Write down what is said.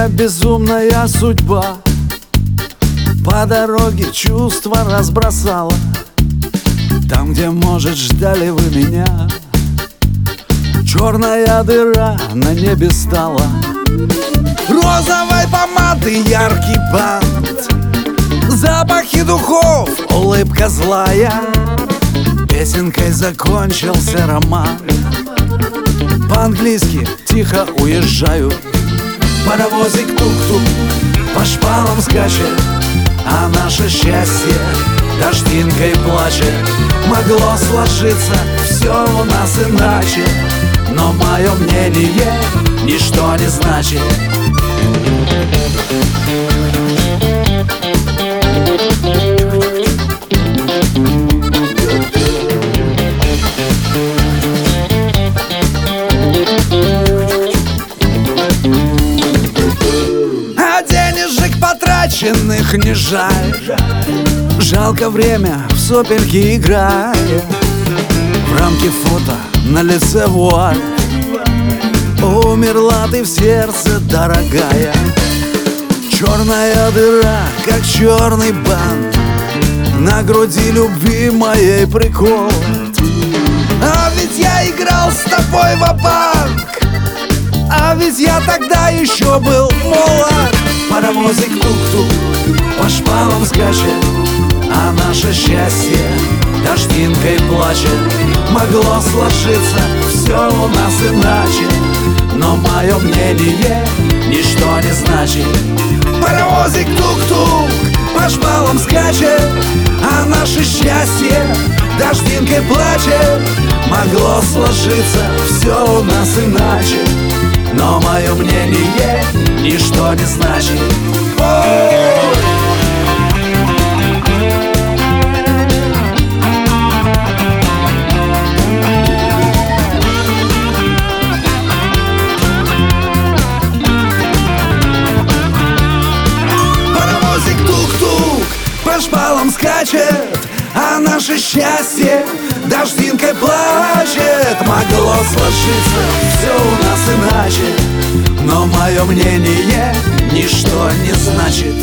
меня безумная судьба по дороге чувства разбросала. Там, где, может, ждали вы меня, черная дыра на небе стала. Розовой помады яркий бант, запахи духов, улыбка злая. Песенкой закончился роман. По-английски тихо уезжаю. Паровозик тук-тук по шпалам скачет, а наше счастье дождинкой плачет. Могло сложиться все у нас иначе, но мое мнение ничто не значит. А денежек потраченных не жаль. Жалко время в сопельки играя. В рамке фото на лице вуаль. Умерла ты в сердце, дорогая. Черная дыра, как черный бант, на груди любви моей прикол. А ведь я играл с тобой ва-банк, а ведь я тогда еще был молод. Паровозик тук-тук по шпалам скачет, а наше счастье дождинкой плачет. Могло сложиться все у нас иначе, но мое мнение ничто не значит. Паровозик тук-тук по шпалам скачет, а наше счастье дождинкой плачет. Могло сложиться все у нас иначе, но мое мнение ничто не значит. Паровозик тук-тук по шпалам скачет, а наше счастье дождинкой плачет. Могло сложиться все у нас иначе, но мое мнение ничто не значит.